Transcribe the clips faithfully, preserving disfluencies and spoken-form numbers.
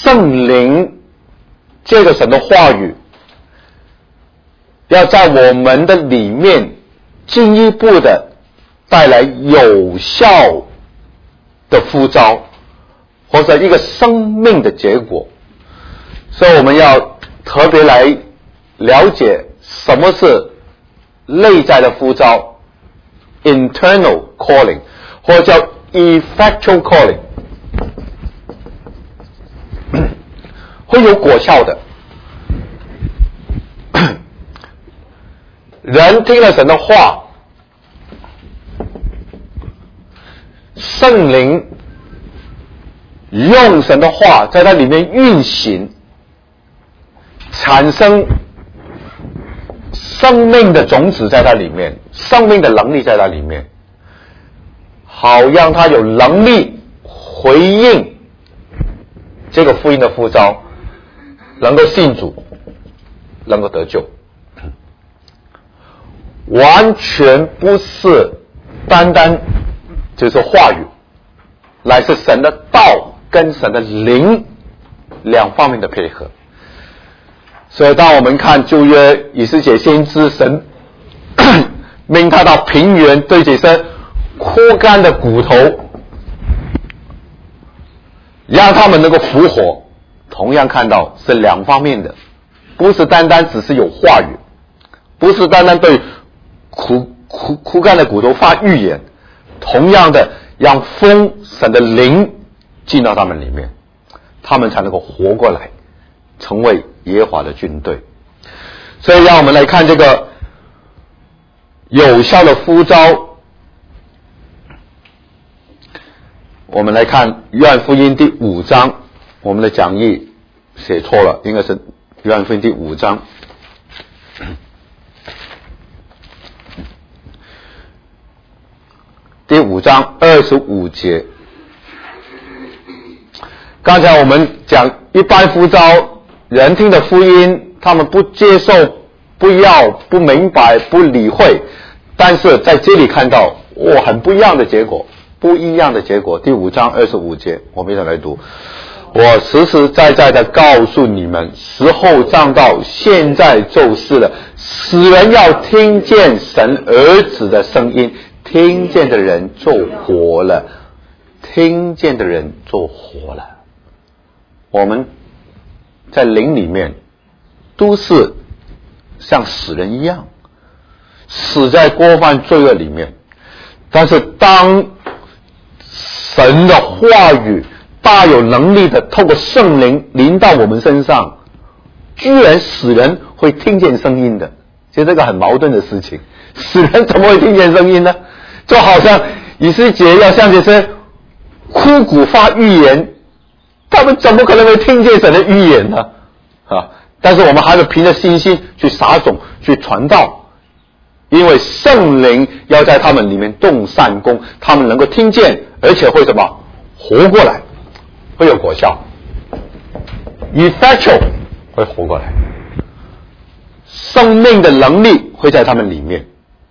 圣灵借着神的话语，要在我们的里面进一步的带来有效的呼召，或者一个生命的结果。所以我们要特别来了解什么是内在的呼召 internal calling， 或者叫 effectual calling， 会有果效的。人听了神的话，圣灵用神的话在它里面运行，产生生命的种子在它里面，生命的能力在它里面，好让它有能力回应这个福音的呼召，能够信主，能够得救。完全不是单单就是话语，乃是神的道跟神的灵两方面的配合。所以当我们看旧约以斯帖先知，神命他到平原对这些枯干的骨头，让他们能够复活，同样看到是两方面的，不是单单只是有话语，不是单单对枯枯枯干的骨头发预言，同样的让风神的灵进到他们里面，他们才能够活过来，成为耶和华的军队。所以让我们来看这个有效的呼召。我们来看约翰福音第五章，我们的讲义写错了，应该是约翰福音第五章。第五章二十五节，刚才我们讲一般呼召，人听的福音，他们不接受、不要、不明白、不理会，但是在这里看到，哇，很不一样的结果，不一样的结果。第五章二十五节，我们一起来读。我实实在在的告诉你们，时候将到，现在就是了。死人要听见神儿子的声音，听见的人就活了，听见的人就活了。我们在灵里面都是像死人一样，死在过犯罪恶里面。但是当神的话语大有能力的透过圣灵临到我们身上，居然死人会听见声音的。其实这个很矛盾的事情，死人怎么会听见声音呢？就好像以斯帖要向这些枯骨发预言，他们怎么可能会听见神的预言呢？啊！但是我们还是凭着信心去撒种，去传道，因为圣灵要在他们里面动善功，他们能够听见，而且会什么？活过来，会有果效 ，effectual 会活过来，生命的能力会在他们里面。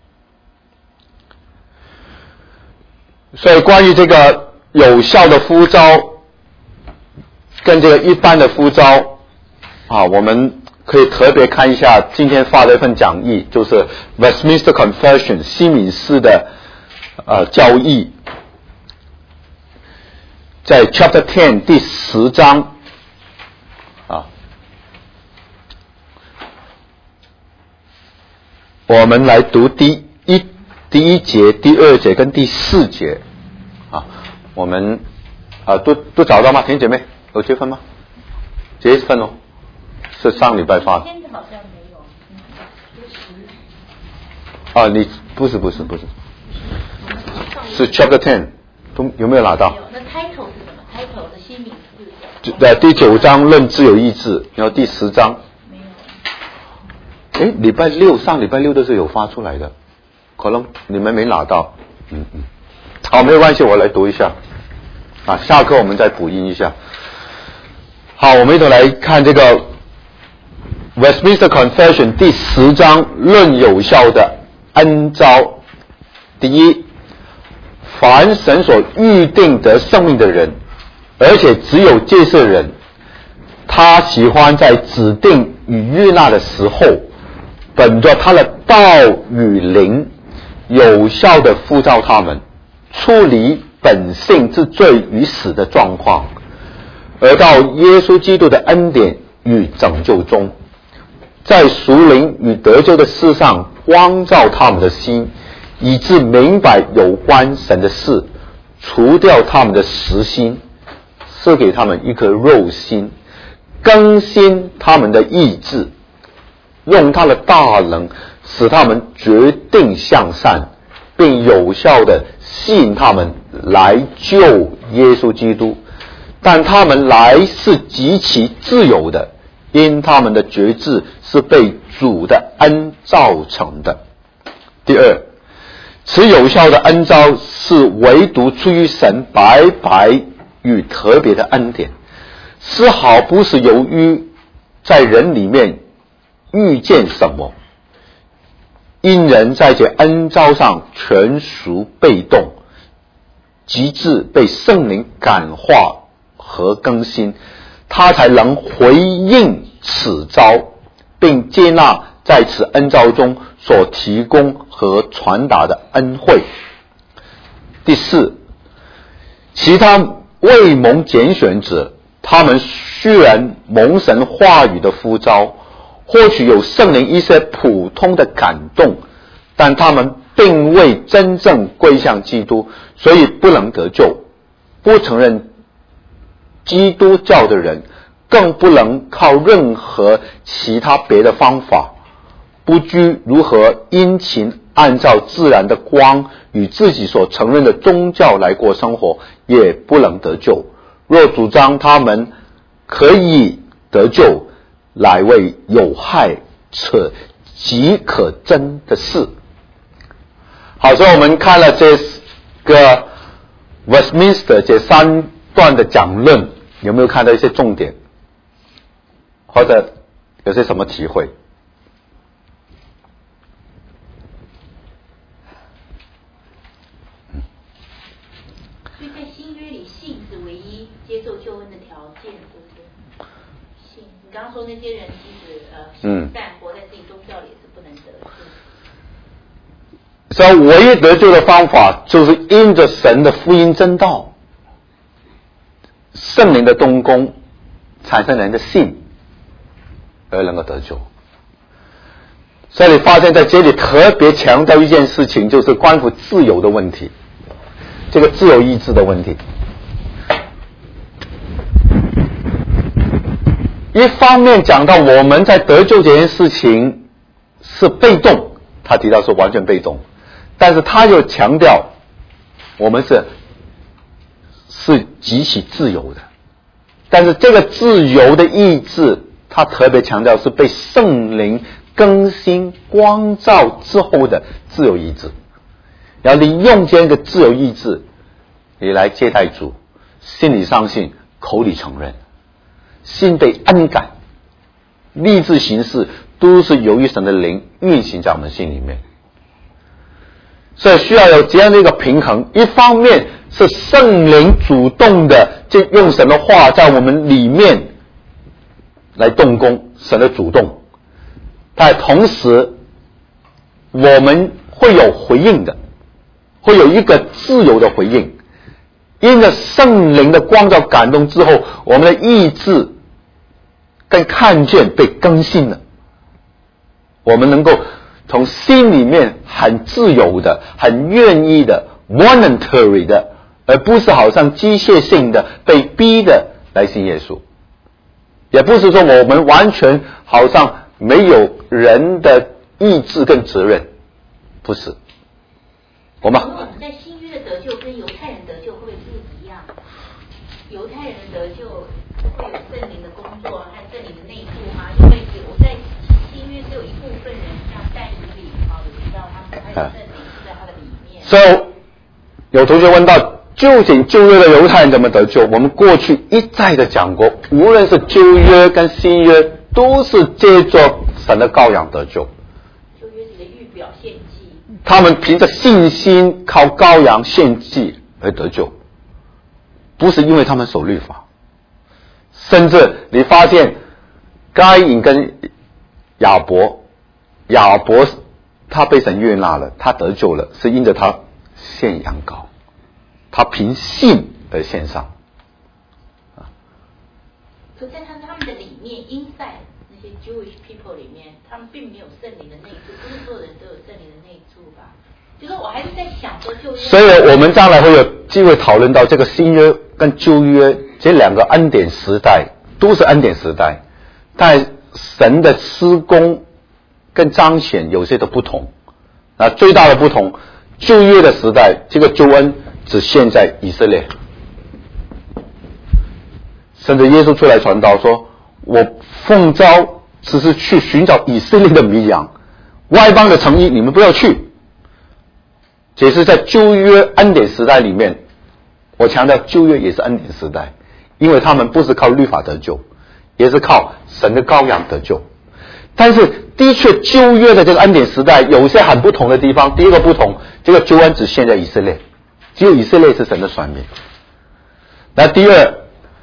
所以关于这个有效的呼召跟这个一般的呼召啊，我们可以特别看一下今天发的一份讲义，就是 Westminster Confession 西敏寺的呃教义，在 Chapter ten 第十章啊，我们来读第一第一节、第二节跟第四节啊，我们啊都都找到吗？田姐妹有这份吗？这份哦，是上礼拜发的。好像没有。啊，你不是不是不是，是 Chapter ten， 都有没有拿到？ 那 title 是什么 ？title 的新名字。 对，第九章论自由意志，然后第十章。没有。哎，礼拜六上礼拜六都是有发出来的。可能你们没拿到，嗯嗯，好，没有关系，我来读一下，啊，下课我们再补印一下。好，我们一同来看这个 Westminster Confession 第十章论有效的恩召。第一，凡神所预定得生命的人，而且只有这些人， 他喜欢在指定与悦纳的时候，本着他的道与灵，有效的呼召他们处理本性之罪与死的状况，而到耶稣基督的恩典与拯救中，在属灵与得救的事上光照他们的心，以致明白有关神的事，除掉他们的实心，赐给他们一颗肉心，更新他们的意志，用他的大能使他们决定向善，并有效的吸引他们来救耶稣基督。但他们来是极其自由的，因他们的决志是被主的恩造成的。第二，此有效的恩召是唯独出于神白白与特别的恩典，丝毫不是由于在人里面遇见什么，因人在这恩召上全属被动，极致被圣灵感化和更新，他才能回应此召，并接纳在此恩召中所提供和传达的恩惠。第四，其他未蒙拣选者，他们虽然蒙神话语的呼召，或许有圣灵一些普通的感动，但他们并未真正归向基督，所以不能得救。不承认基督教的人，更不能靠任何其他别的方法，不拘如何殷勤按照自然的光与自己所承认的宗教来过生活，也不能得救。若主张他们可以得救，乃为有害且极可憎的事。好，所以我们看了这个 Westminster 这三段的讲论，有没有看到一些重点，或者有些什么体会？ 所以在新约里，信是唯一接受救恩的条件，对不对？信，你刚刚说那些人其实呃行善活在自己宗教里也是不能得救。 所以唯一得救的方法，就是因着神的福音真道，圣灵的动工，产生人的信，而能够得救。所以你发现在这里特别强调一件事情，就是关乎自由的问题，这个自由意志的问题。一方面讲到我们在得救这件事情是被动，他提到是完全被动，但是他又强调我们是是极其自由的，但是这个自由的意志，他特别强调是被圣灵更新光照之后的自由意志。然后你用这个自由意志，你来接待主，心里相信，口里承认，心被恩感，立志行事，都是由于神的灵运行在我们心里面。所以需要有这样的一个平衡，一方面是圣灵主动的就用神的话在我们里面来动工，神的主动，但同时我们会有回应的，会有一个自由的回应。因着圣灵的光照感动之后，我们的意志跟看见被更新了，我们能够从心里面很自由的，很愿意的 voluntary 的，而不是好像机械性的被逼的来信耶稣。也不是说我们完全好像没有人的意志跟责任，不是。我们我们在新约的得救跟犹太人得救会不会不一样？犹太人的得救会有圣灵的工作和圣灵的内部吗？因为我在新约只有一部分人，像但以理啊，我知道他们还有圣灵是在他的里面。 所以有同学问到，究竟旧约的犹太人怎么得救？我们过去一再的讲过，无论是旧约跟新约，都是借着神的羔羊得救。 旧约里的预表献祭， 他们凭着信心靠羔羊献祭而得救，不是因为他们守律法， 甚至你发现该隐跟亚伯，亚伯他被神悦纳了，他得救了，是因着他献羊羔，他凭信而献上。 可在他他们的里面 ，inside 那些 Jewish people 里面，他们并没有圣灵的内住，不是所有人都有圣灵的内住吧？就是我还是在想说就， 所以我们将来会有机会讨论到这个新约跟旧约这两个恩典时代都是恩典时代，但神的施工跟彰显有些的不同。那最大的不同，旧约的时代这个救恩只限在以色列，甚至耶稣出来传道说，我奉召只是去寻找以色列的迷羊，外邦的城邑你们不要去。这是在旧约恩典时代里面，我强调旧约也是恩典时代，因为他们不是靠律法得救，也是靠神的羔羊得救。但是的确旧约的这个恩典时代有些很不同的地方。第一个不同，这个救恩只限在以色列，只有以色列是神的选民。那第二，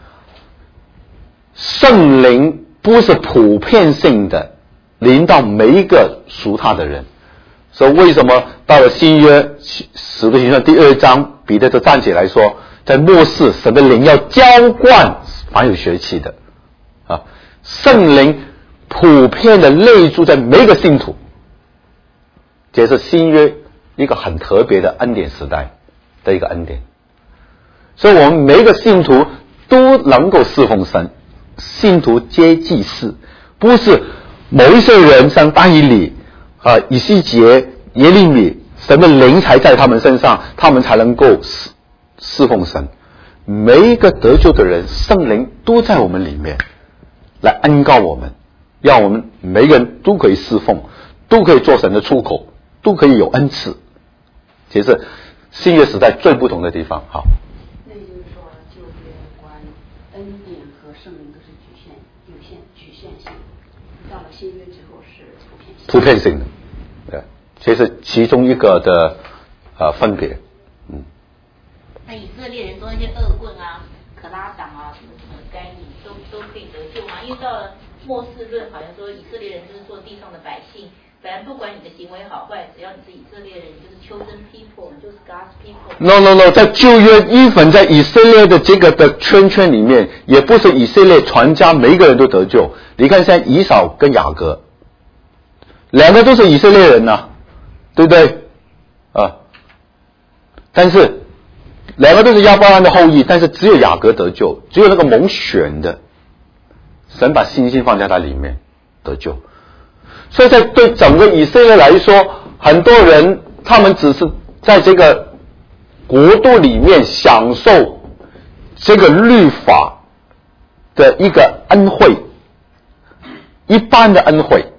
圣灵不是普遍性的临到每一个属他的人。所以为什么到了新约使徒行传第二章，彼得就站起来说，在末世神的灵要浇灌凡有血气的啊，圣灵普遍的内住在每一个信徒，这是新约一个很特别的恩典时代的一个恩典。所以我们每一个信徒都能够侍奉神，信徒皆祭司，不是某一些人像但以理啊、以西结、耶利米，神的灵才在他们身上，他们才能够侍侍奉神。每一个得救的人，圣灵都在我们里面，来恩膏我们，让我们每个人都可以侍奉，都可以做神的出口，都可以有恩赐。这是新约时代最不同的地方。好， 那也就是说，旧约关恩典和圣灵都是局限、有限、局限性，到了新约之后是普遍性。 普遍性的，对，这是其中一个的呃分别。嗯。 那以色列人说那些恶棍啊、可拉党啊、什么什么该隐都都可以得救吗？因为到了末世论，好像说以色列人就是做地上的百姓，反正不管你的行为好坏，只要你是以色列人，你就是 chosen people， 你就是 God's people。 No no no， 在旧约一粉在以色列的这个的圈圈里面，也不是以色列全家每一个人都得救。你看现在以扫跟雅各，两个都是以色列人呐、啊，对不对？啊，但是两个都是亚伯拉罕的后裔，但是只有雅各得救，只有那个蒙选的，神把信心放在他里面得救。所以在对整个以色列来说，很多人他们只是在这个国度里面享受这个律法的一个恩惠，一般的恩惠，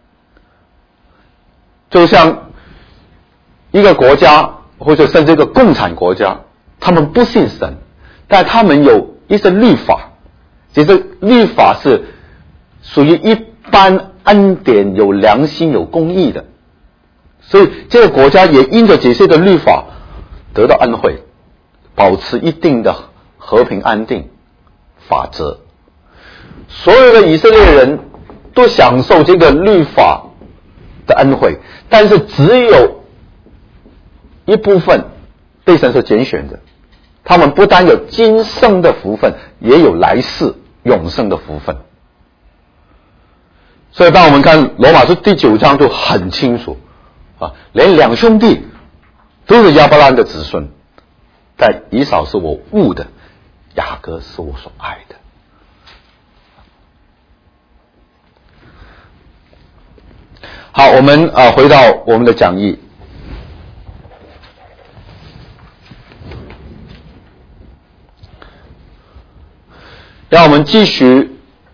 就像一个国家或者甚至一个共产国家，他们不信神，但他们有一些律法，其实律法是属于一般恩典，有良心有公义的，所以这个国家也因着这些的律法得到恩惠，保持一定的和平安定法则。所有的以色列人都享受这个律法的恩惠，但是只有一部分被神所拣选的，他们不但有今生的福分，也有来世永生的福分。所以当我们看罗马书第九章就很清楚啊，连两兄弟都是亚伯拉罕的子孙，但以扫是我恶的，雅各是我所爱的。好，我们啊回到我们的讲义。让我们继续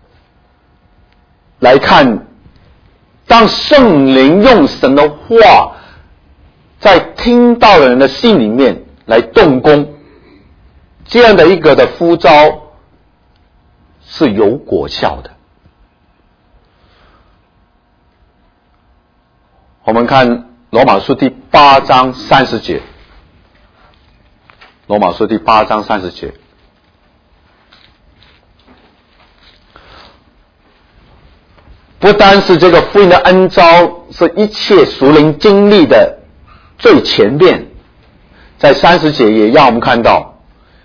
来看，当圣灵用神的话在听到的人的心里面来动工，这样的一个的呼召是有果效的。我们看罗马书第八章三十节，罗马书第八章三十节。 不单是这个福音的恩召是一切属灵经历的最前面，在三十节也让我们看到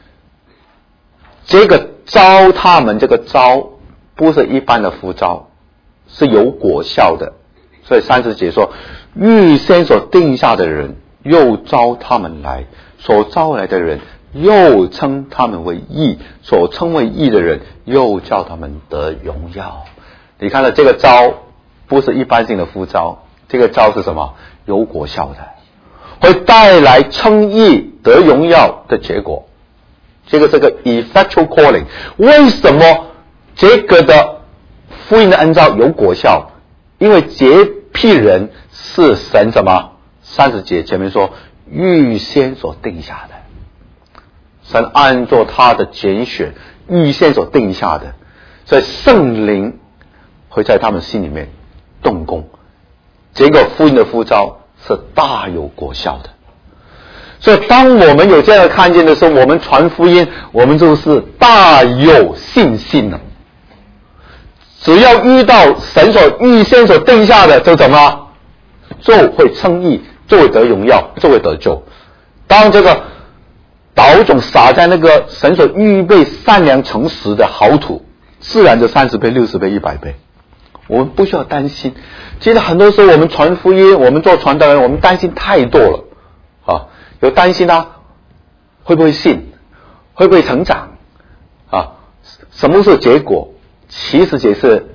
这个召他们，这个召不是一般的呼召，是有果效的。所以三十节说，预先所定下的人又召他们来，所招来的人又称他们为义，所称为义的人又叫他们得荣耀。你看到这个召不是一般性的呼召，这个召是什么？有果效的，会带来称义得荣耀的结果。这个是个 effectual calling。 为什么这个的福音的恩召有果效？因为这批人是神什么？三十节前面说预先所定下的，神按照他的拣选预先所定下的，所以圣灵会在他们心里面动工。这个福音的呼召是大有果效的。所以当我们有这样的看见的时候，我们传福音，我们就是大有信心了。只要遇到神所预先所定下的，就怎么就会称义，就会得荣耀，就会得救。当这个岛种撒在那个神所预备善良诚实的好土，自然就三十倍、六十倍、一百倍。我们不需要担心。其实很多时候我们传福音，我们做传道人，我们担心太多了啊！有担心啊，会不会信，会不会成长啊？什么是结果？其实也是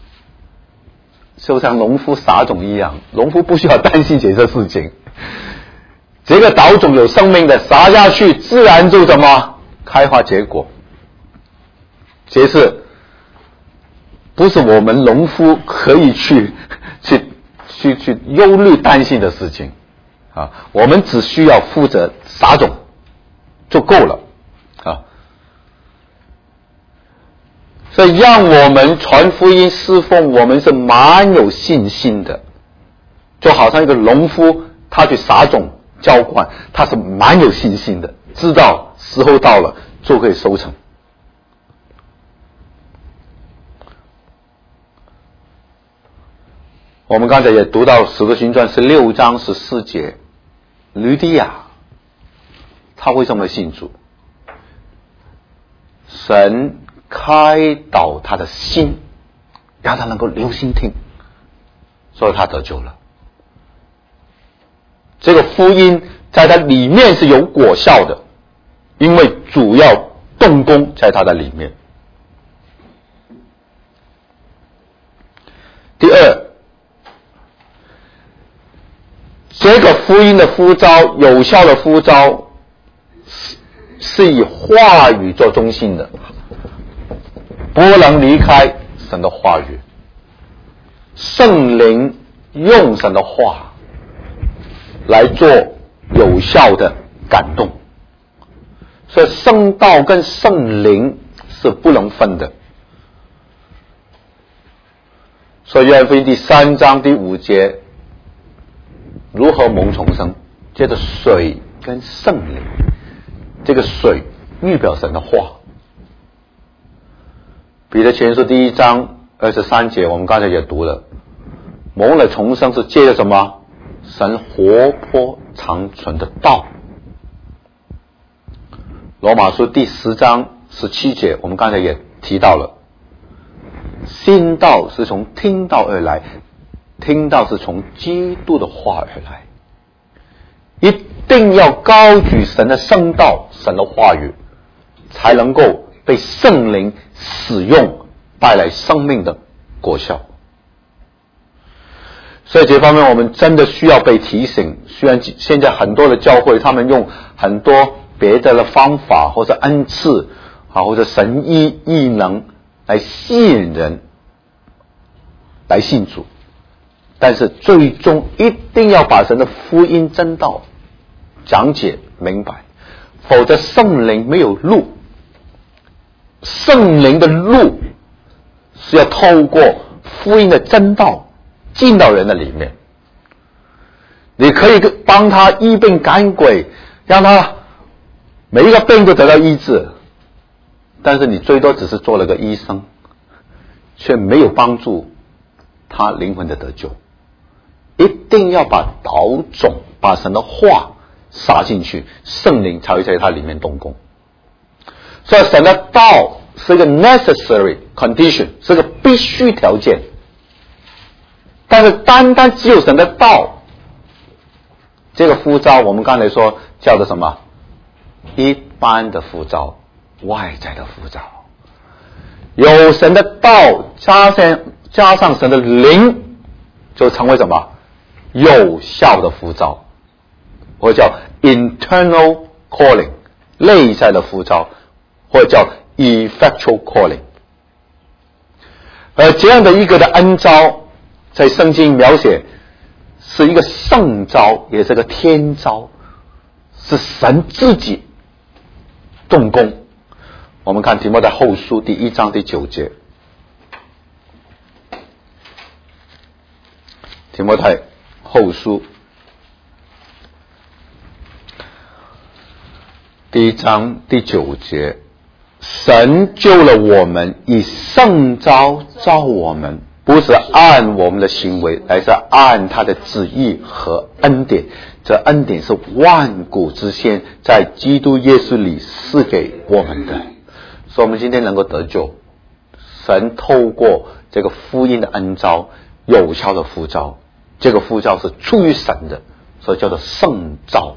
就像农夫撒种一样，农夫不需要担心这些事情。这个岛种有生命的，撒下去自然就怎么开花结果。这是不是我们农夫可以去去去去忧虑担心的事情啊？我们只需要负责撒种就够了啊！所以让我们传福音侍奉，我们是蛮有信心的，就好像一个农夫他去撒种浇灌，他是蛮有信心的，知道时候到了就可以收成。我们刚才也读到《使徒行传》十六章十四节，吕底亚他为什么信主？神开导他的心，让他能够留心听，所以他得救了。这个福音在他里面是有果效的，因为主要动工在他的里面。第二，这个福音的呼召，有效的呼召是以话语做中心的，不能离开神的话语。圣灵用神的话来做有效的感动，所以圣道跟圣灵是不能分的。所以约翰福音第三章第五节，如何蒙重生？借着水跟圣灵，这个水预表神的话。彼得前书第一章二十三节，我们刚才也读了，蒙了重生是借着什么？神活泼长存的道。罗马书第十章十七节，我们刚才也提到了，信道是从听道而来，听道是从基督的话而来。一定要高举神的圣道，神的话语，才能够被圣灵使用，带来生命的果效。所以这方面我们真的需要被提醒。虽然现在很多的教会他们用很多别的的方法或者恩赐啊，或者神医异能来吸引人来信主，但是最终一定要把神的福音真道讲解明白，否则圣灵没有路。圣灵的路是要透过福音的真道进到人的里面。你可以帮他医病赶鬼，让他每一个病都得到医治，但是你最多只是做了个医生，却没有帮助他灵魂的得救。一定要把道种，把神的话撒进去，圣灵才会在它里面动工。所以神的道是一个 necessary condition， 是个必须条件。但是单单只有神的道，这个呼召我们刚才说叫做什么？一般的呼召，外在的呼召。有神的道加上加上神的灵，就成为什么？有效的呼召，或者叫 internal calling， 内在的呼召，或者叫 effectual calling。而这样的一个的恩召，在圣经描写是一个圣召，也是个天召，是神自己动工。我们看提摩太后书第一章第九节，提摩太后书第一章第九节，神救了我们，以圣召召我们，不是按我们的行为，而是按他的旨意和恩典。这恩典是万古之先在基督耶稣里赐给我们的。所以我们今天能够得救，神透过这个福音的恩召，有效的呼召，这个呼召是出于神的，所以叫做圣召。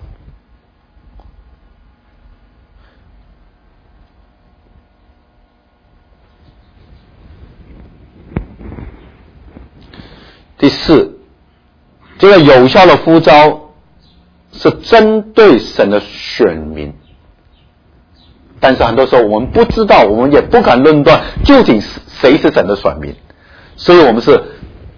第四，这个有效的呼召是针对神的选民，但是很多时候我们不知道，我们也不敢论断究竟谁是神的选民，所以我们是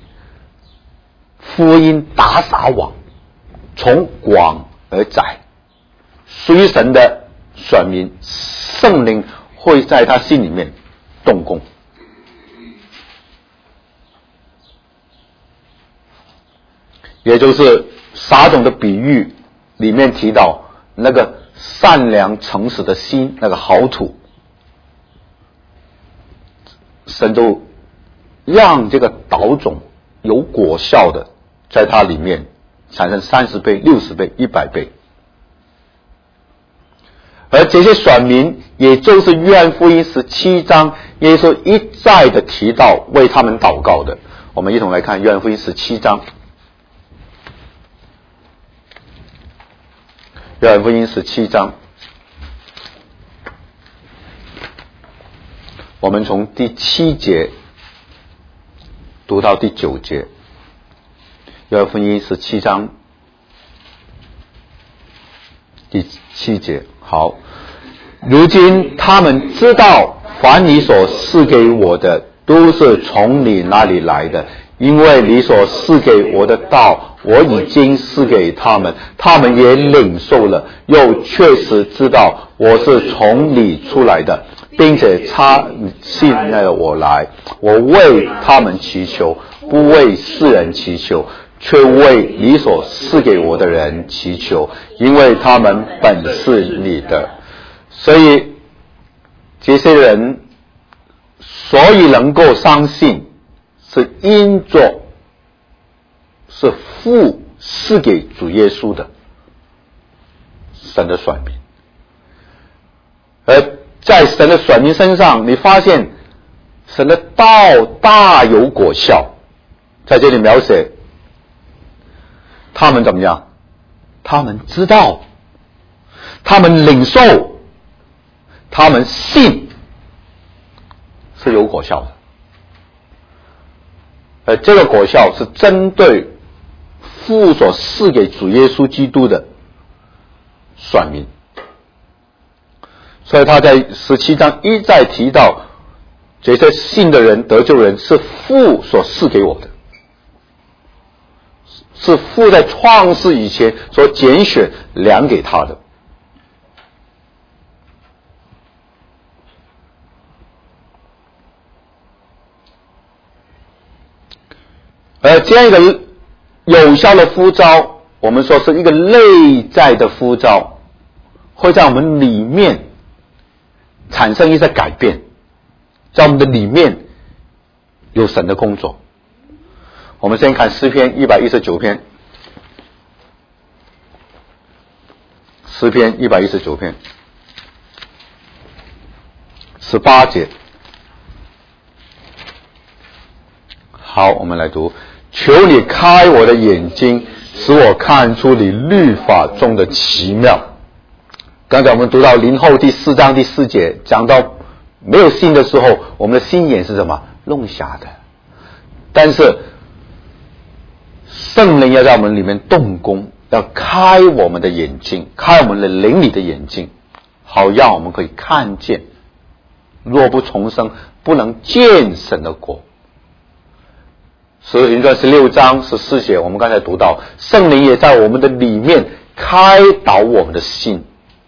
福音打撒网，从广而窄。属于神的选民，圣灵会在他心里面动工。也就是撒种的比喻里面提到那个善良诚实的心，那个好土，神都让这个岛种有果效的，在它里面产生三十倍、六十倍、一百倍。而这些选民，也就是约翰福音十七章耶稣一再的提到为他们祷告的。我们一同来看约翰福音十七章。约翰福音十七章，我们从第七节读到第九节。约翰福音十七章第七节，好，如今他们知道，凡你所赐给我的，都是从你那里来的，因为你所赐给我的道，我已经赐给他们，他们也领受了，又确实知道我是从你出来的，并且差信了我来。我为他们祈求，不为世人祈求，却为你所赐给我的人祈求，因为他们本是你的。所以这些人所以能够相信，是因着是父赐给主耶稣的神的选民。而在神的选民身上，你发现神的道大有果效。在这里描写他们怎么样，他们知道，他们领受，他们信，是有果效的。而这个果效是针对父所赐给主耶稣基督的选民。所以他在十七章一再提到，这些信的人得救人是父所赐给我的，是父在创世以前所拣选量给他的。而这样一个有效的呼召，我们说是一个内在的呼召，会在我们里面产生一些改变，在我们的里面有神的工作。 我们先看诗篇一百一十九篇，诗篇一百一十九篇十八节。好，我们来读：求你开我的眼睛，使我看出你律法中的奇妙。刚才我们读到林后第四章第四节，讲到没有心的时候，我们的心眼是什么？弄瞎的。但是圣灵要在我们里面动工，要开我们的眼睛，开我们的灵里的眼睛，好让我们可以看见，若不重生，不能见神的国。使徒行传十六章十四节，我们刚才读到，圣灵也在我们的里面开导我们的心。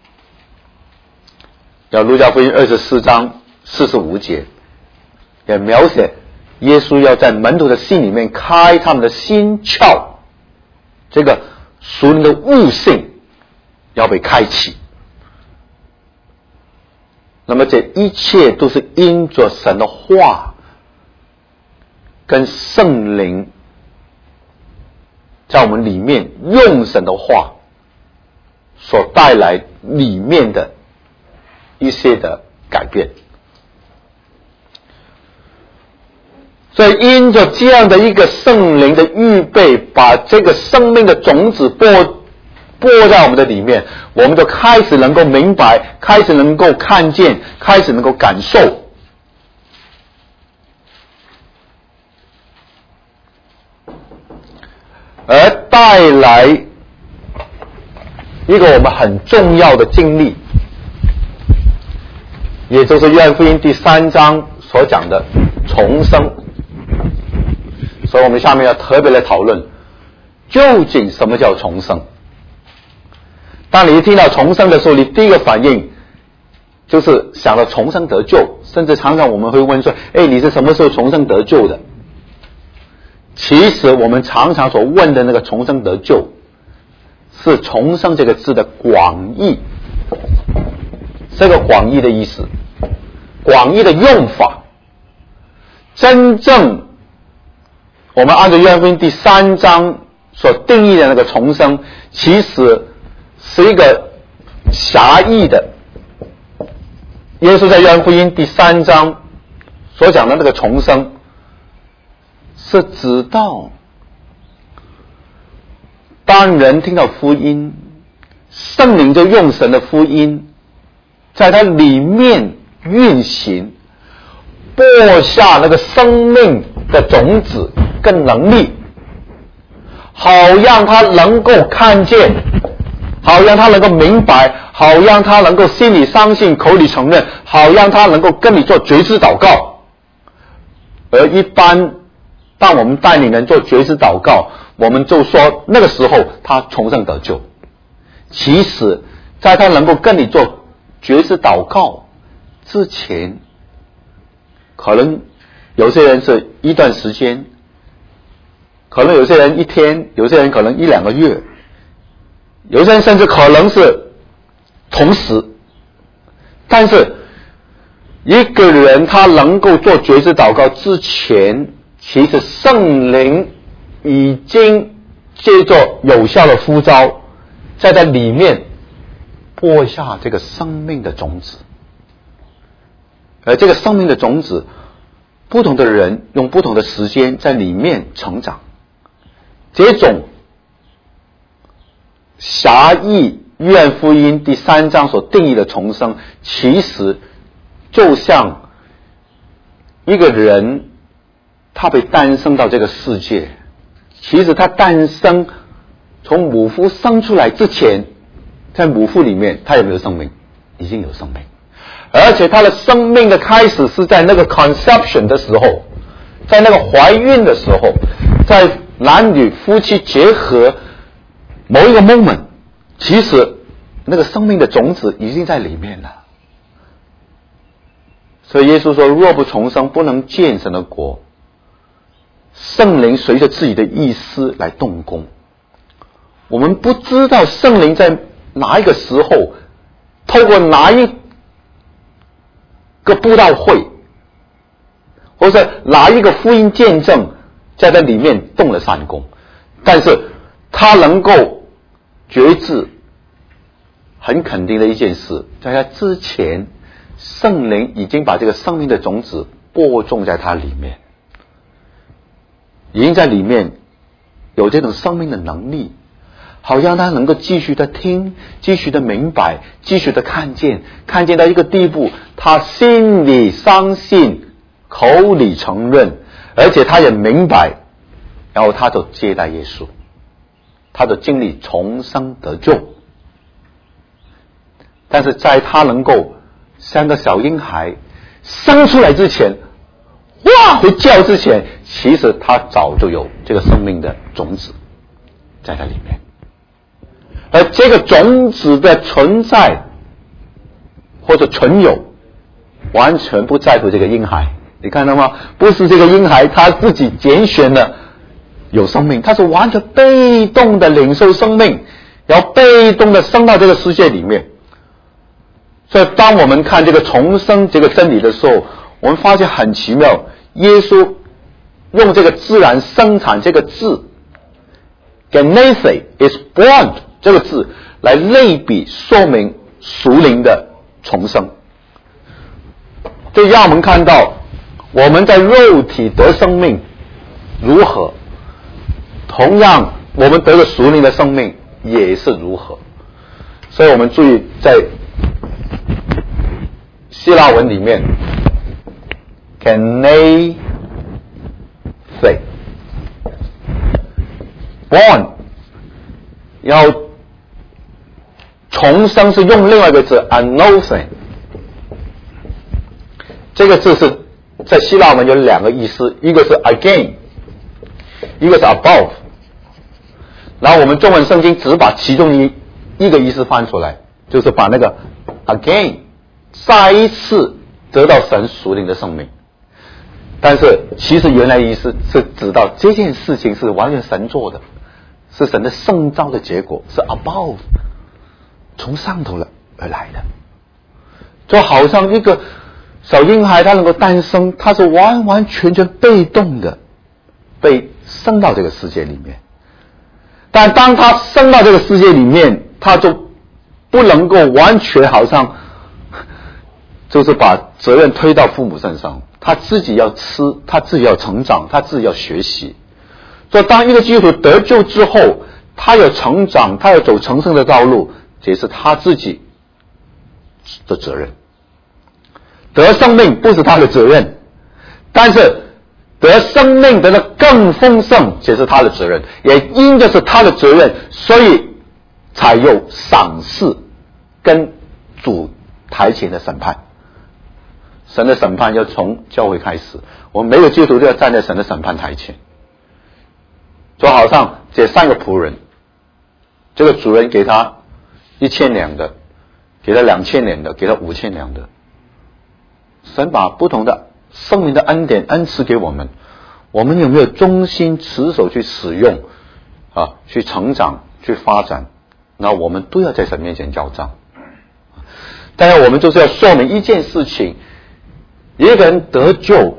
要路加福音二十四章四十五节，也描写耶稣要在门徒的心里面开他们的心窍，这个属灵的悟性要被开启。那么这一切都是因着神的话跟圣灵在我们里面用神的话所带来里面的一些的改变。所以因着这样的一个圣灵的预备，把这个生命的种子播播在我们的里面，我们就开始能够明白，开始能够看见，开始能够感受。而带来一个我们很重要的经历，也就是约翰福音第三章所讲的重生。所以我们下面要特别来讨论，究竟什么叫重生。当你一听到重生的时候，你第一个反应就是想到重生得救，甚至常常我们会问说，哎，你是什么时候重生得救的？其实我们常常所问的那个重生得救，是重生这个字的广义。这个广义的意思，广义的用法，真正我们按照约翰福音第三章所定义的那个重生，其实是一个狭义的。耶稣在约翰福音第三章所讲的那个重生，是指到当人听到福音，圣灵就用神的福音在它里面运行，播下那个生命的种子跟能力，好让他能够看见，好让他能够明白，好让他能够心里相信，口里承认，好让他能够跟你做觉知祷告。而一般当我们带领人做觉知祷告，我们就说那个时候他重生得救。其实在他能够跟你做觉知祷告之前，可能有些人是一段时间，可能有些人一天，有些人可能一两个月，有些人甚至可能是同时。但是一个人他能够做觉知祷告之前，其实圣灵已经借着有效的呼召，在它里面播下这个生命的种子。而这个生命的种子，不同的人用不同的时间在里面成长。这种狭义约翰福音第三章所定义的重生，其实就像一个人他被诞生到这个世界，其实他诞生从母腹生出来之前，在母腹里面他有没有生命？已经有生命。而且他的生命的开始是在那个 conception 的时候，在那个怀孕的时候，在男女夫妻结合某一个 moment， 其实那个生命的种子已经在里面了。所以耶稣说，若不重生，不能见神的国。圣灵随着自己的意思来动工，我们不知道圣灵在哪一个时候，透过哪一个布道会，或者哪一个福音见证， 在这里面动了善功，但是他能够觉知很肯定的一件事，在他之前，圣灵已经把这个生命的种子播种在他里面，已经在里面有这种生命的能力，好让他能够继续的听，继续的明白，继续的看见，看见到一个地步，他心里相信，口里承认，而且他也明白，然后他就接待耶稣，他就经历重生得救。但是在他能够像个小婴孩生出来之前，哇会叫之前，其实他早就有这个生命的种子在他里面，而这个种子的存在或者存有完全不在乎这个婴孩，你看到吗？不是这个婴孩他自己拣选了有生命，他是完全被动的领受生命，然后被动的生到这个世界里面。所以当我们看这个重生这个真理的时候，我们发现很奇妙，耶稣用这个自然生产这个字 Genese is born 这个字来类比说明属灵的重生，就让我们看到我们在肉体得生命如何，同样我们得了属灵的生命也是如何。所以我们注意在希腊文里面 Genese born， 然后重生是用另外一个字 anothen， 这个字是在希腊文有两个意思，一个是 again， 一个是 above， 然后我们中文圣经只把其中一一个意思翻出来，就是把那个 again 再一次得到神属灵的生命，但是其实原来意思是指到这件事情是完全神做的，是神的圣召的结果，是 above 从上头了而来的，就好像一个小婴孩他能够诞生，他是完完全全被动的被生到这个世界里面，但当他生到这个世界里面，他就不能够完全好像就是把责任推到父母身上，他自己要吃，他自己要成长，他自己要学习。所以当一个基督徒得救之后，他要成长，他要走成圣的道路，这是他自己的责任。得生命不是他的责任，但是得生命得的更丰盛，这是他的责任，也因着是他的责任，所以才有赏赐跟主台前的审判。神的审判要从教会开始，我们每个基督徒都要站在神的审判台前，就好像这三个仆人，这个主人给他一千两的，给他两千两的，给他五千两的，神把不同的生命的恩典恩赐给我们，我们有没有忠心持守去使用啊？去成长，去发展，那我们都要在神面前交账。当然我们就是要说明一件事情，一个人得救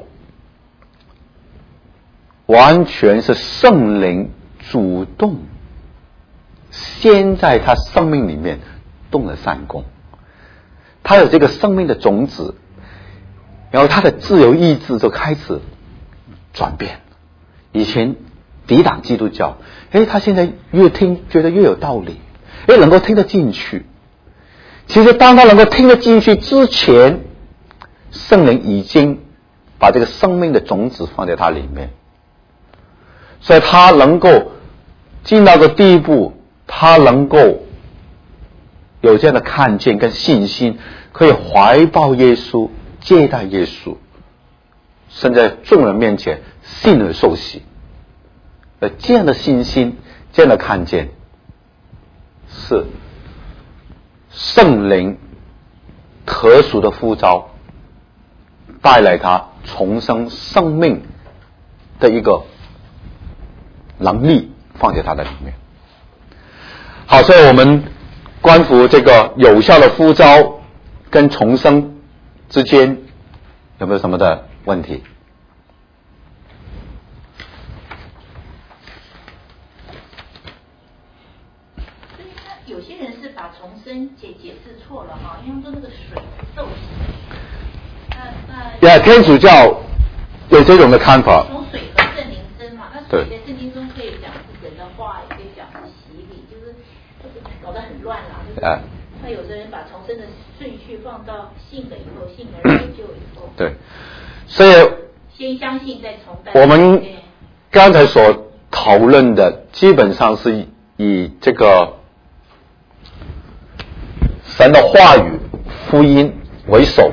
完全是圣灵主动先在他生命里面动了善功，他有这个生命的种子，然后他的自由意志就开始转变。以前抵挡基督教，诶，他现在越听觉得越有道理，诶，能够听得进去。其实当他能够听得进去之前，圣灵已经把这个生命的种子放在他里面，所以他能够进到个地步，他能够有这样的看见跟信心，可以怀抱耶稣，接待耶稣，甚至在众人面前信而受洗。而这样的信心，这样的看见，是圣灵特殊的呼召，带来他重生生命的一个能力放在他的里面。好，所以我们关乎这个有效的呼召跟重生之间有没有什么的问题？ 把重生解解释错了哈，因为说那个水是受洗。那那。 呀，天主教有这种的看法。 从水和圣灵生嘛，那水在圣经中可以讲是神的话，也可以讲是洗礼，就是搞得很乱啦。就是、那有的人把重生的顺序放到信了以后，信了得救以后。 对，所以先相信再重担。 我们刚才所讨论的基本上是以以这个神的话语、福音为首，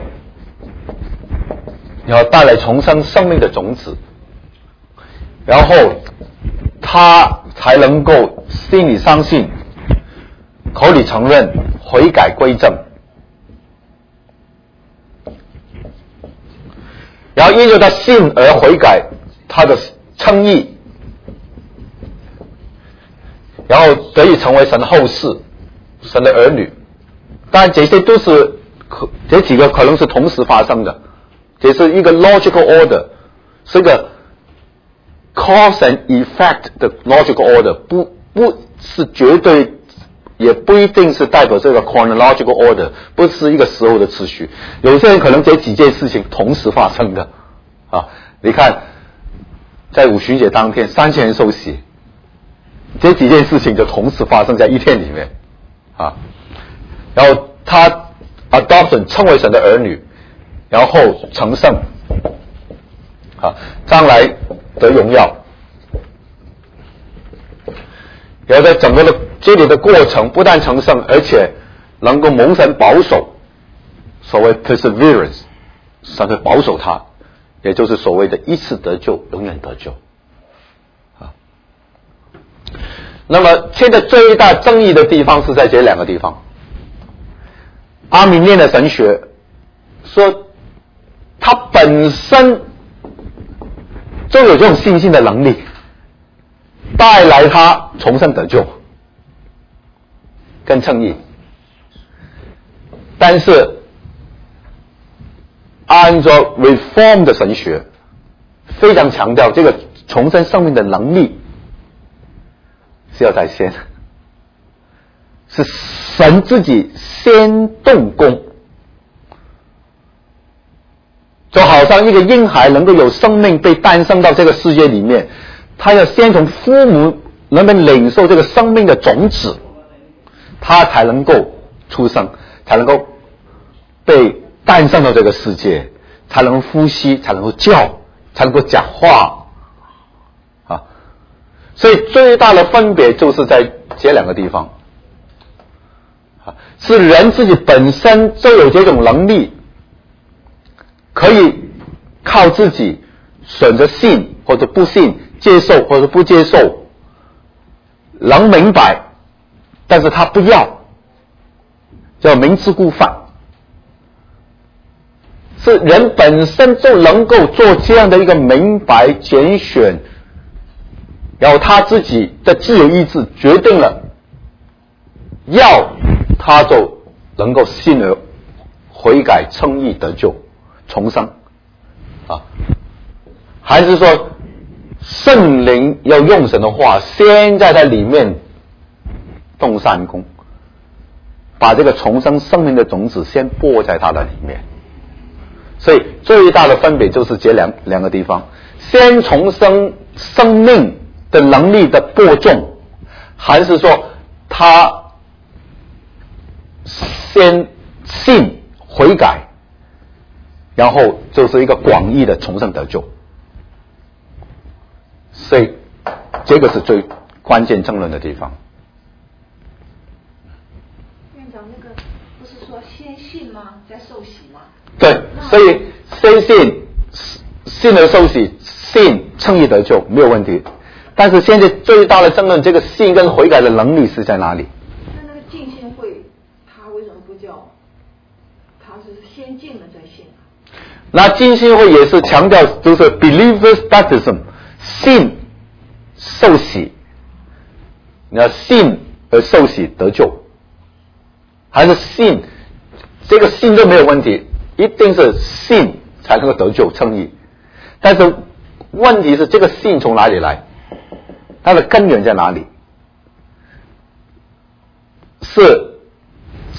然后带来重生生命的种子，然后他才能够心里相信，口里承认，悔改归正，然后因为他信而悔改，他的称义，然后得以成为神的后嗣，神的儿女。当然这些都是可这几个可能是同时发生的，这是一个 logical order， 是一个 cause and effect 的 logical order， 不不是绝对，也不一定是代表这个 chronological order， 不是一个时候的次序。有些人可能这几件事情同时发生的啊，你看在五旬节当天三千人受洗，这几件事情就同时发生在一天里面啊。然后他 adoption 称为神的儿女，然后成圣啊，将来得荣耀。然后在整个的这里的过程，不但成圣，而且能够蒙神保守，所谓 perseverance， 神会保守他，也就是所谓的一次得救，永远得救啊。那么现在最大争议的地方是在这两个地方。阿明念的神学说，他本身就有这种信心的能力，带来他重生得救跟称义，但是按照 Reform 的神学，非常强调这个重生生命的能力是要在先，是神自己先动工，就好像一个婴孩能够有生命被诞生到这个世界里面，他要先从父母能够领受这个生命的种子，他才能够出生，才能够被诞生到这个世界，才能呼吸，才能够叫，才能够讲话啊。所以最大的分别就是在这两个地方，是人自己本身就有这种能力，可以靠自己选择信或者不信，接受或者不接受，能明白，但是他不要，叫明知故犯，是人本身就能够做这样的一个明白拣选，然后他自己的自由意志决定了要，他就能够信而悔改称义得救重生啊。还是说圣灵要用神的话先在它里面动善功，把这个重生生命的种子先播在它的里面。所以最大的分别就是这两两个地方，先重生生命的能力的播种，还是说他先信悔改，然后就是一个广义的重生得救。所以这个是最关键争论的地方。 院长，那个不是说先信吗？再受洗吗？ 对，所以先信，信而受洗，信称义得救没有问题。但是现在最大的争论，这个信跟悔改的能力是在哪里？ 那那个浸信会，他为什么不叫？他是先进了再信啊？ 那浸信会也是强调，就是 believers baptism， 信受洗，你要信而受洗得救，还是信？这个信都没有问题，一定是信才能够得救称义。但是问题是，这个信从哪里来？它的根源在哪里？是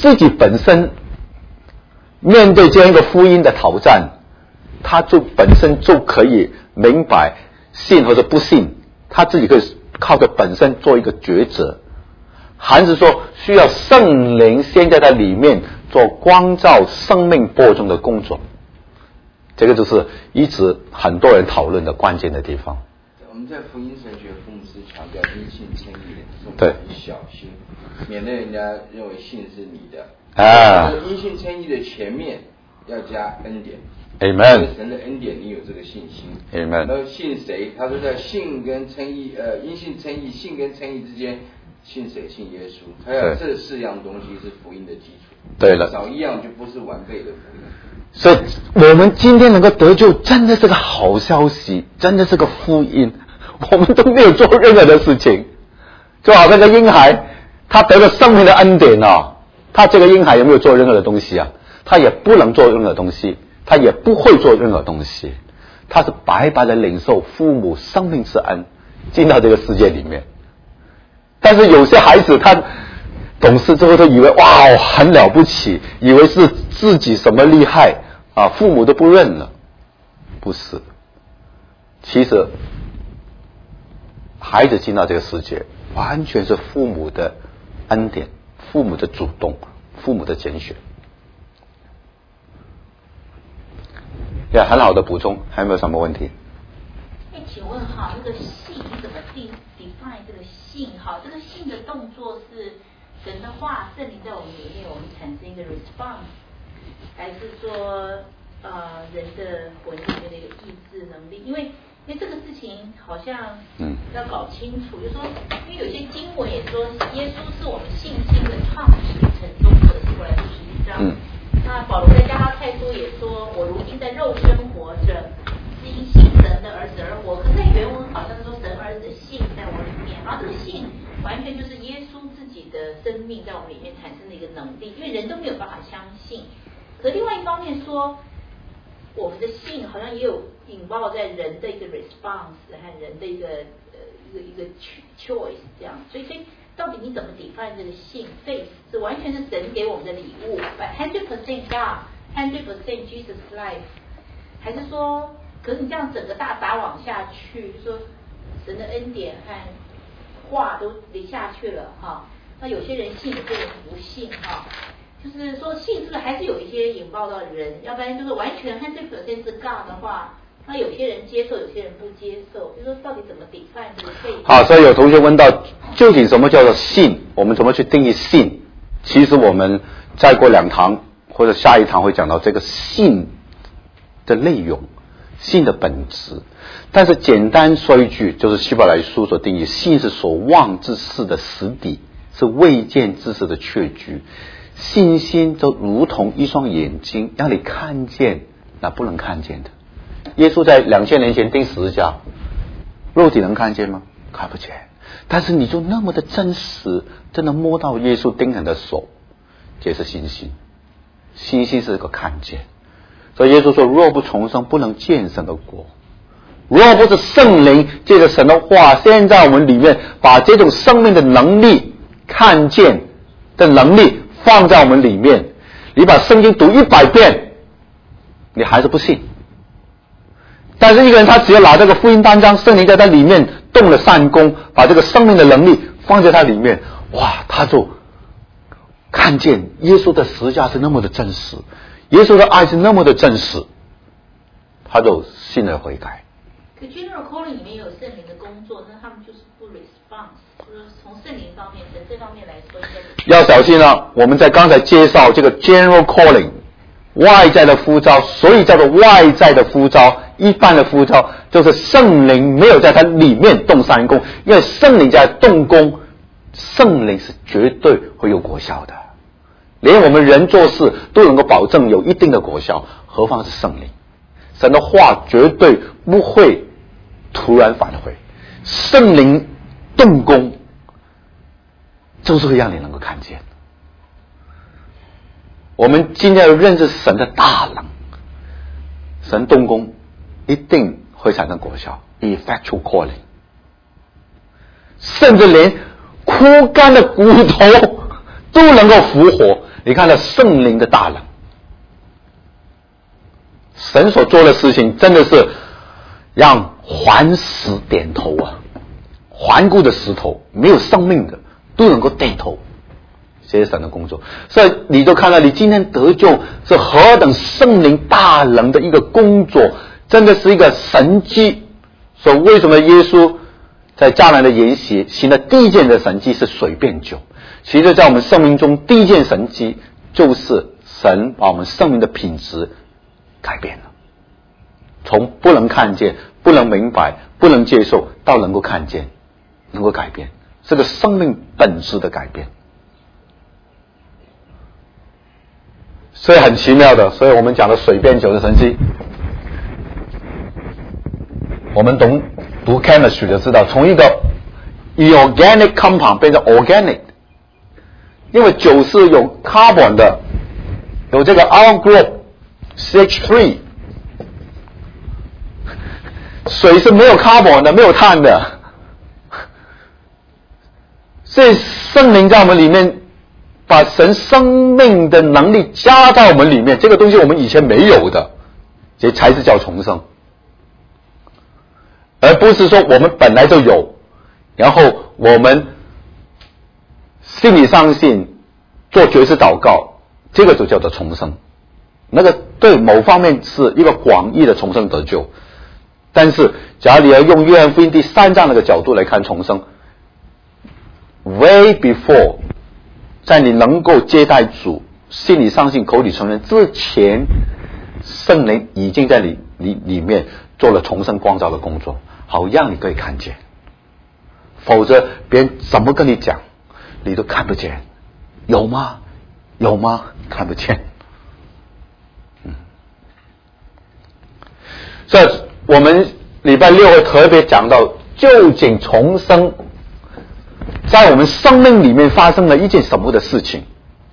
自己本身面对这样一个福音的挑战，他就本身就可以明白信或者不信，他自己可以靠着本身做一个抉择，还是说需要圣灵先在他里面做光照生命播种的工作。这个就是一直很多人讨论的关键的地方。 我们在福音神学父母师强调因信称义的，我们对很小心，免得人家认为信是你的。 啊， 因信称义的前面要加恩典。 Amen。 神的恩典，你有这个信心。 Amen。 那信谁？他说在信跟称义，呃，因信称义，信跟称义之间，信谁？信耶稣。他要这四样东西是福音的基础。 对了， 少一样就不是完备的福音。 所以我们今天能够得救，真的是个好消息，真的是个福音。我们都没有做任何的事情，就好像个婴孩，他得了生命的恩典啊，他这个婴孩有没有做任何的东西啊？他也不能做任何东西，他也不会做任何东西，他是白白的领受父母生命之恩，进到这个世界里面。但是有些孩子他懂事之后都以为哇很了不起，以为是自己什么厉害啊，父母都不认了。不是，其实孩子进到这个世界完全是父母的恩典，父母的主动，父母的拣选。也很好的补充，还有没有什么问题？ 哎，请问哈，那个信你怎么定 define 这个信？哈，这个信的动作是神的话，圣灵在我们里面，我们产生一个 response， 还是说呃人的魂里面的一个意志能力？因为因为这个事情好像嗯要搞清楚，就是说，因为有些经文也说，耶稣是我们信心的创始成终者，希伯来书十一章。嗯，那保罗在加拉太书也说，我如今在肉身活着，是因信神的儿子而活。可是在原文好像是说神儿子的信在我里面，然后这个信完全就是耶稣自己的生命在我们里面产生的一个能力，因为人都没有办法相信。可另外一方面说，我们的信好像也有引爆在人的一个 response 和人的一个呃一个一个 choice 这样，所以所以到底你怎么 define 这个信 faith 是完全是神给我们的礼物 ，but hundred percent God hundred percent Jesus life， 还是说，可是你这样整个大撒网下去，就说神的恩典和话都离下去了哈，那有些人信，有些人不信哈。就是说，信是不是还是有一些引爆到人？要不然就是完全hundred percent是 God 的话，那有些人接受，有些人不接受。就是说，到底怎么 define 这个 faith？ 好，所以有同学问到，究竟什么叫做信？我们怎么去定义信？其实我们再过两堂或者下一堂会讲到这个信的内容、信的本质。但是简单说一句，就是希伯来书所定义，信是所望之事的实底，是未见之事的确据。信心就如同一双眼睛，让你看见那不能看见的。耶稣在两千年前钉十字架，肉体能看见吗？看不见。但是你就那么的真实，真的摸到耶稣钉人的手，这是信心。信心是个看见。所以耶稣说，若不重生，不能见神的国。若不是圣灵借着神的话，现在我们里面把这种生命的能力、看见的能力放在我们里面，你把圣经读一百遍，你还是不信。但是一个人他只要拿这个福音单张，圣灵在他里面动了善功，把这个生命的能力放在他里面，哇，他就看见耶稣的十字架是那么的真实，耶稣的爱是那么的真实，他就信而悔改。 可 General Calling 里面有圣灵的工作，那他们就是不 response， 就是从圣灵方面，从这方面来说， 要小心了。我们在刚才介绍这个 General Calling， 外在的呼召，所以叫做外在的呼召。一般的呼召就是圣灵没有在它里面动善功，因为圣灵在动工，圣灵是绝对会有果效的。连我们人做事都能够保证有一定的果效，何况是圣灵？神的话绝对不会突然返回，圣灵动工就是会让你能够看见。我们今天要认识神的大能，神动工一定会产生果效 effectual calling， 甚至连枯干的骨头都能够复活， 你看到圣灵的大能，神所做的事情真的是让环石点头啊，环顾的石头没有生命的都能够点头，这是神的工作。所以你就看到你今天得救是何等圣灵大能的一个工作，真的是一个神迹。所以为什么耶稣在迦南的筵席行的第一件的神迹是水变酒？其实在我们生命中第一件神迹就是神把我们生命的品质改变了，从不能看见、不能明白、不能接受到能够看见、能够改变，这个生命本质的改变。所以很奇妙的，所以我们讲的水变酒的神迹，我们懂读 chemistry 就知道，从一个 inorganic compound 变成 organic， 因为酒是有 carbon 的，有这个 ion group C H 三， 水是没有 carbon 的，没有碳的，所以圣灵在我们里面把神生命的能力加在我们里面，这个东西我们以前没有的，这才是叫重生，而不是说我们本来就有，然后我们心里相信做决志祷告，这个就叫做重生。那个对某方面是一个广义的重生得救，但是假如你要用约翰福音第三章那个角度来看重生， way before 在你能够接待主、心里相信、口里承认之前，圣灵已经在你里里面做了重生光照的工作，好让你可以看见，否则别人怎么跟你讲你都看不见。有吗？有吗？看不见。嗯，所以我们礼拜六会特别讲到究竟重生在我们生命里面发生了一件什么的事情。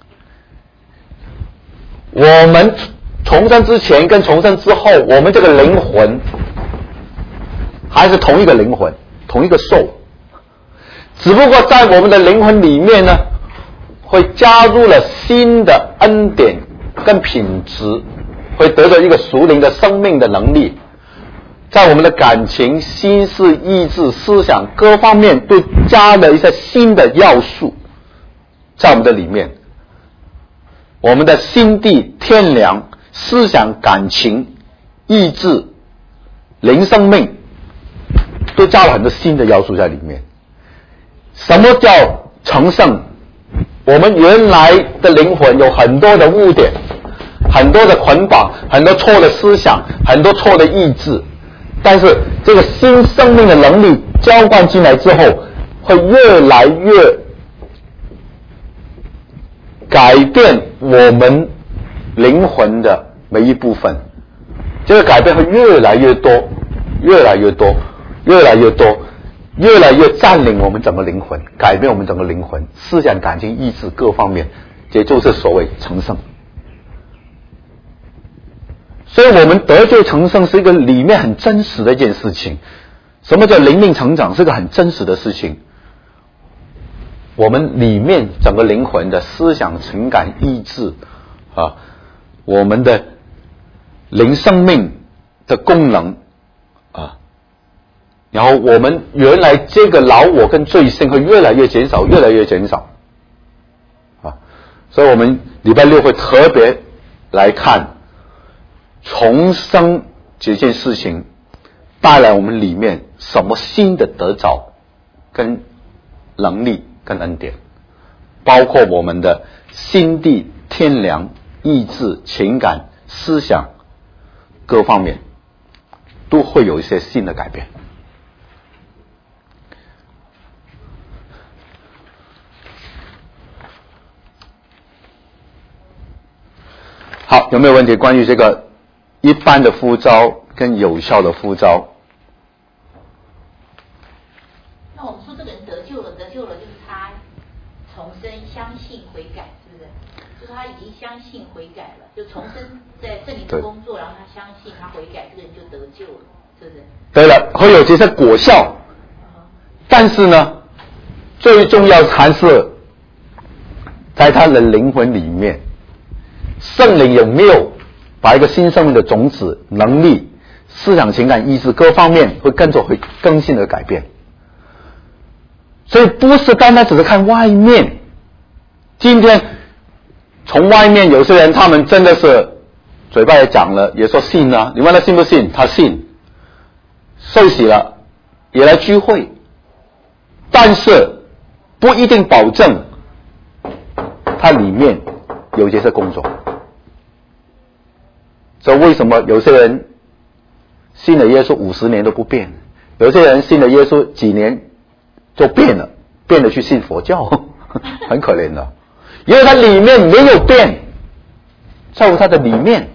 我们重生之前跟重生之后，我们这个灵魂还是同一个灵魂，同一个受，只不过在我们的灵魂里面呢，会加入了新的恩典跟品质，会得到一个属灵的生命的能力，在我们的感情、心思、意志、思想各方面都加了一些新的要素在我们的里面，我们的心地、天良、思想、感情、意志、灵生命都加了很多新的要素在里面。什么叫成圣？我们原来的灵魂有很多的污点，很多的捆绑，很多错的思想，很多错的意志，但是这个新生命的能力浇灌进来之后，会越来越改变我们灵魂的每一部分，这个改变会越来越多，越来越多，越来越多，越来越占领我们整个灵魂，改变我们整个灵魂，思想、感情、意志各方面，这就是所谓成圣。所以我们得救成圣是一个里面很真实的一件事情。什么叫灵命成长？是个很真实的事情。我们里面整个灵魂的思想、情感、意志啊，我们的灵生命的功能啊，然后我们原来这个老我跟罪性会越来越减少，越来越减少啊。所以我们礼拜六会特别来看重生这件事情带来我们里面什么新的得着跟能力跟恩典，包括我们的心地、天良、意志、情感、思想各方面都会有一些新的改变。好，有没有问题关于这个一般的呼召跟有效的呼召？ 那我们说这个人得救了，得救了就是他重生、相信、悔改，是不是？就是他已经相信、悔改了，就重生在圣灵的工作，然后他相信、他悔改，这个人就得救了，是不是？ 对了，会有这些果效，但是呢，最重要还是在他的灵魂里面，圣灵有没有把一个新生命的种子、能力、思想、情感、意志各方面会跟着会更新的改变？所以不是单单只是看外面。今天从外面有些人他们真的是嘴巴也讲了，也说信啊，你问他信不信？他信，受洗了也来聚会，但是不一定保证他里面有这些工作。所以为什么有些人信了耶稣五十年都不变，有些人信了耶稣几年就变了，变了去信佛教，很可怜的，因为他里面没有变，在乎他的里面。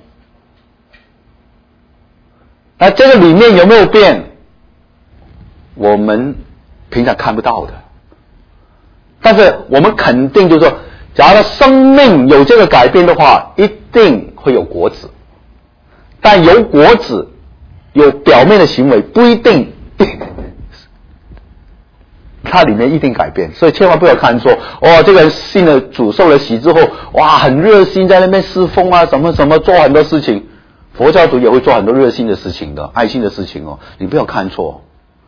那这个里面有没有变，我们平常看不到的，但是我们肯定就是说，假如生命有这个改变的话，一定会有果子。但有果子有表面的行为不一定它里面一定改变，所以千万不要看说哦，这个人信了主受了洗之后，哇，很热心在那边侍奉啊，什么什么做很多事情。佛教徒也会做很多热心的事情的，爱心的事情哦，你不要看错。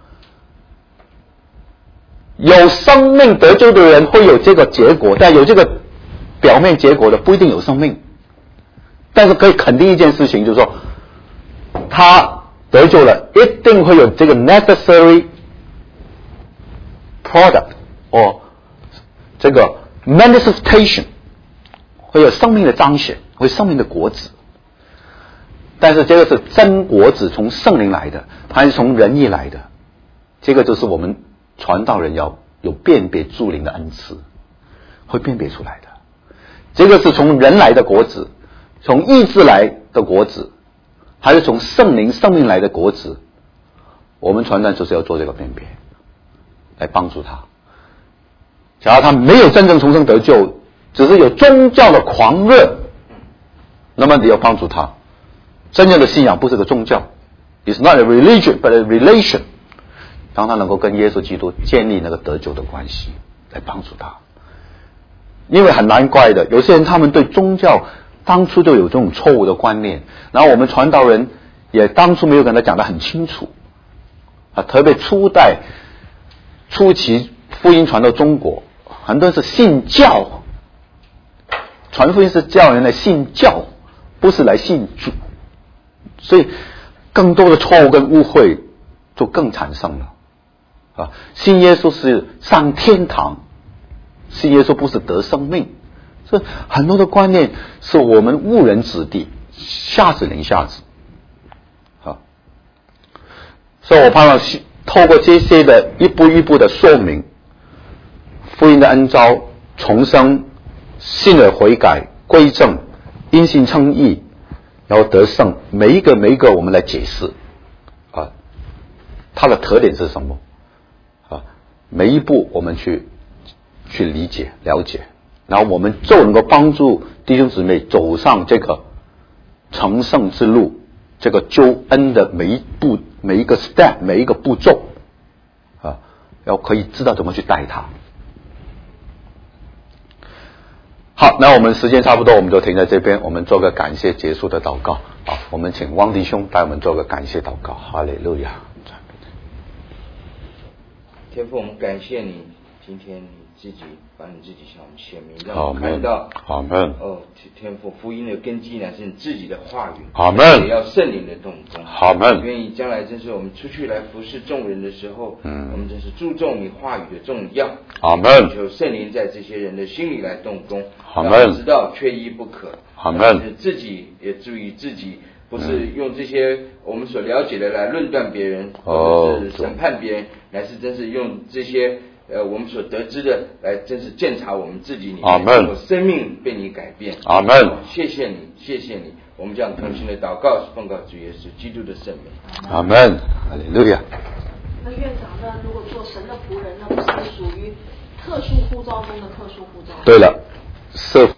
有生命得救的人会有这个结果，但有这个表面结果的不一定有生命。但是可以肯定一件事情，就是说他得救了，一定会有这个 necessary product 或这个 manifestation， 会有生命的彰显，会有生命的果子。但是这个是真果子，从圣灵来的还是从人意来的，这个就是我们传道人要有辨别诸灵的恩赐，会辨别出来的。这个是从人来的果子，从意志来的果子，还是从圣灵生命来的果子，我们传道就是要做这个辨别，来帮助他。假如他没有真正重生得救，只是有宗教的狂热，那么你要帮助他。真正的信仰不是个宗教， It's not a religion but a relation， 让他能够跟耶稣基督建立那个得救的关系，来帮助他。因为很难怪的，有些人他们对宗教当初就有这种错误的观念，然后我们传道人也当初没有跟他讲得很清楚啊，特别初代初期福音传到中国，很多人是信教，传福音是叫人来信教，不是来信主，所以更多的错误跟误会就更产生了啊！信耶稣是上天堂，信耶稣不是得生命，所以很多的观念是我们误人子弟，吓死人吓死啊！所以我盼望透过这些的一步一步的说明，福音的恩召、重生、信而悔改、归正、因信称义，然后得胜，每一个每一个我们来解释啊，它的特点是什么啊？每一步我们去去理解了解，然后我们就能够帮助弟兄姊妹走上这个成圣之路，这个救恩的每一步每一个 step 每一个步骤啊，要可以知道怎么去带它。好，那我们时间差不多，我们就停在这边，我们做个感谢结束的祷告。好，我们请汪弟兄带我们做个感谢祷告。哈利路亚！ 天父，我们感谢你，今天你自己把你自己向我们显明，让我们看到。 阿门。 哦，天父，福音的根基乃是你自己的话语。 阿门。 也要圣灵的动工。 阿门。 愿意将来真是我们出去来服侍众人的时候， 嗯， 我们真是注重你话语的重要。 阿门。 求圣灵在这些人的心里来动工。 阿门。 让我们知道缺一不可。 阿门。 自己也注意自己。不是用这些我们所了解的来论断别人，或者是审判别人，乃是真是用这些呃我们所得知的来真是鉴察我们自己里面，生命被你改变。 阿门。 谢谢你，谢谢你。我们这样同心的祷告，是奉告主耶稣基督的圣名。 阿门。哈利路亚。 那院长呢？如果做神的仆人，那不是属于特殊呼召中的特殊呼召？ 对了，是。